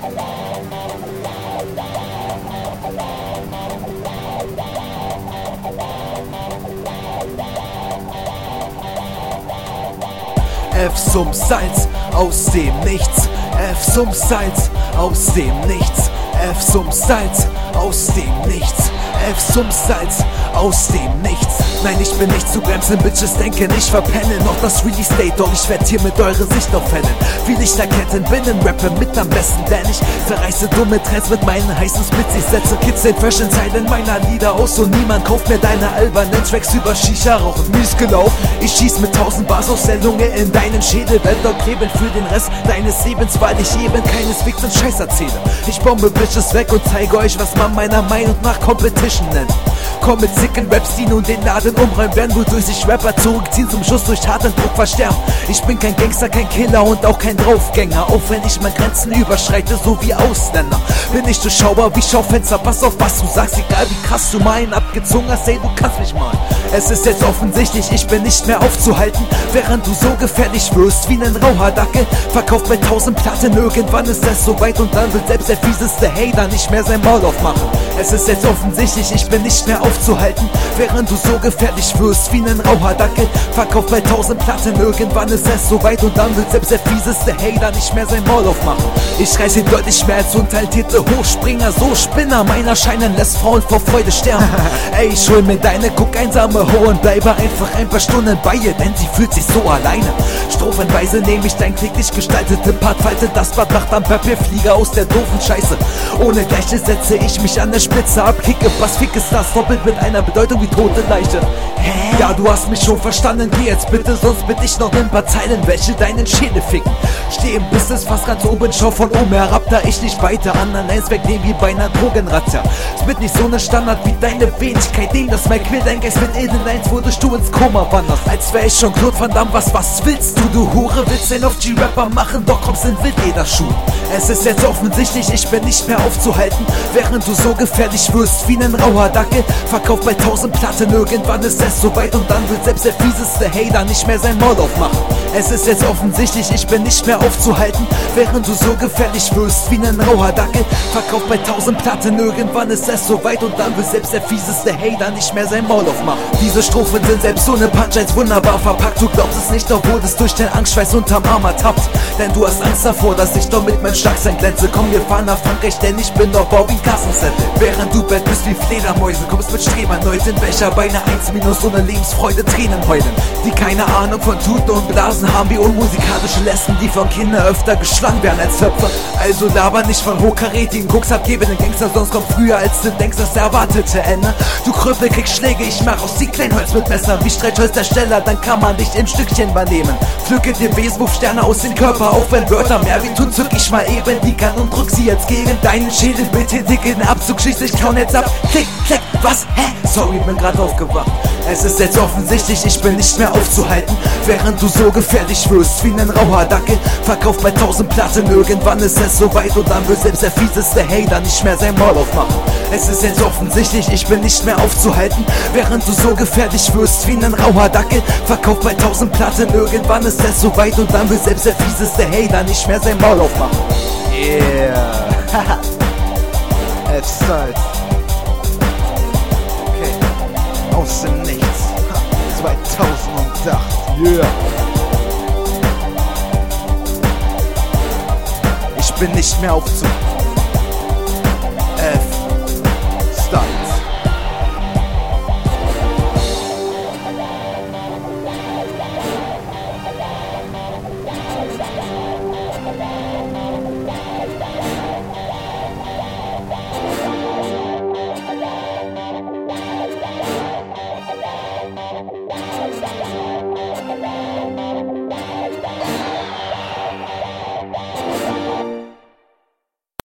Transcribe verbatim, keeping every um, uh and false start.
F zum Salz aus dem Nichts, F zum Salz aus dem Nichts, F zum Salz aus dem Nichts, F zum Salz aus dem Nichts. Nein, ich bin nicht zu bremsen, Bitches denken, ich verpenne noch das Release Date, doch ich werd hier mit eure Sicht aufhellen. Wie Lichterketten, bin ein Rapper mit am besten, denn ich zerreiße dumme Trends mit meinen heißen Splits. Ich setze Kids in Fresh in Zeilen meiner Lieder aus und niemand kauft mir deine albernen Tracks über Shisha rauchen. Mies gelaufen, ich schieß mit tausend Bars aus der Lunge in deinen Schädel, werd dort kleben für den Rest deines Lebens, weil ich eben keineswegs den Scheiß erzähle. Ich bombe Bitches weg und zeige euch, was man meiner Meinung nach Competition nennt. Komm mit sicken Raps, die nun den Laden umräumen werden, wodurch sich Rapper zurückziehen, zum Schuss durch harten Druck versterben. Ich bin kein Gangster, kein Killer und auch kein Draufgänger, auch wenn ich meine Grenzen überschreite, so wie Ausländer. Bin nicht durchschaubar wie Schaufenster, pass auf, was du sagst, egal wie krass du meinen abgezogen hast, ey, du kannst mich mal. Es ist jetzt offensichtlich, ich bin nicht mehr aufzuhalten, während du so gefährlich wirst wie nen Rauhardackel. Verkauft bei tausend Platten, irgendwann ist es soweit und dann wird selbst der fieseste Hater nicht mehr sein Maul aufmachen. Es ist jetzt offensichtlich, ich bin nicht mehr aufzuhalten, während du so gefährlich wirst wie nen Rauhardackel. Verkauft bei tausend Platten, irgendwann ist es soweit und dann wird selbst der fieseste Hater nicht mehr sein Maul aufmachen. Ich reiß hier deutlich mehr als untalentierte Hochspringer, so Spinner meiner scheinen lässt Frauen vor Freude sterben. Ey, ich hol mir deine, guck einsame Ho und bleibe einfach ein paar Stunden bei ihr, denn sie fühlt sich so alleine. Strophenweise nehme ich dein täglich gestaltete Part, falte das Blatt, macht am Papierflieger aus der doofen Scheiße. Ohne Gleiche setze ich mich an der Spitze ab, kicke was fick ist das, doppelt mit einer Bedeutung wie tote Leiche. Hä? Ja, du hast mich schon verstanden, geh jetzt bitte, sonst bitte ich noch ein paar Zeilen, welche deinen Schädel ficken. Steh im Business fast ganz oben, schau von oben herab, da ich nicht weiter an an eins wegnehmen wie bei einer Drogenrazzia. Es wird nicht so ne Standard wie deine Wenigkeit, dem das mal quält, dein Geist mit eins, wodurch du ins Koma wanderst. Als wär ich schon Claude Van Damme, was, was willst du, du Hure? Willst den auf G-Rapper machen, doch kommst in Wildlederschuhen. Es ist jetzt offensichtlich, ich bin nicht mehr aufzuhalten, während du so gefährlich wirst wie nen Rauhardackel. Verkauft bei tausend Platten, irgendwann ist es soweit und dann wird selbst der fieseste Hater nicht mehr sein Maul aufmachen. Es ist jetzt offensichtlich, ich bin nicht mehr aufzuhalten, während du so gefährlich wirst wie nen Rauhardackel. Verkauft bei tausend Platten, irgendwann ist es soweit und dann wird selbst der fieseste Hater nicht mehr sein Maul aufmachen. Diese Strophen sind selbst so ne Punchlines wunderbar verpackt, du glaubst es nicht, obwohl es durch den Angstschweiß unterm Arm ertappt. Denn du hast Angst davor, dass ich doch mit meinem Starksein glänze. Komm, wir fahren nach Frankreich, denn ich bin doch Bobby Kassenzettel. Während du bett bist wie Fledermäuse, kommst mit Strebern Leuten, welcher bei einer eins minus ohne Lebensfreude Tränen heulen. Die keine Ahnung von Tuten und Blasen haben, wie unmusikalische Lesben, die von Kindern öfter geschlagen werden als Töpfer. Also laber nicht von hochkarätigen, koksabgebenden Gangster, sonst kommt früher als du denkst das erwartete Ende. Du Krüppel kriegst Schläge, ich mach aus die Kleinholz mit Messer wie Streichholzersteller, dann kann man dich in Stückchen übernehmen. Pflücke dir Weswurfsterne aus dem Körper, auch wenn Wörter mehr wie tun, zück ich mal eben die Gun und drück sie jetzt gegen deinen Schädel. Bitte dicken Abzug, schieß ich kaum jetzt ab. Klick, klick, was, hä? Sorry, bin grad aufgewacht. Es ist jetzt offensichtlich, ich bin nicht mehr aufzuhalten, während du so gefährlich wirst wie nen Rauhardackel. Verkauft bei tausend Platten, irgendwann ist es soweit und dann wird selbst der fieseste Hater nicht mehr sein Maul aufmachen. Es ist jetzt offensichtlich, ich bin nicht mehr aufzuhalten, während du so gefährlich wirst wie nen Rauhardackel. Verkauft bei tausend Platten, irgendwann ist es soweit und dann wird selbst der fieseste Hater nicht mehr sein Maul aufmachen. Yeah. F-Salz. Okay. Aus dem Nichts. zweitausendacht. Yeah. Ich bin nicht mehr aufzuhalten.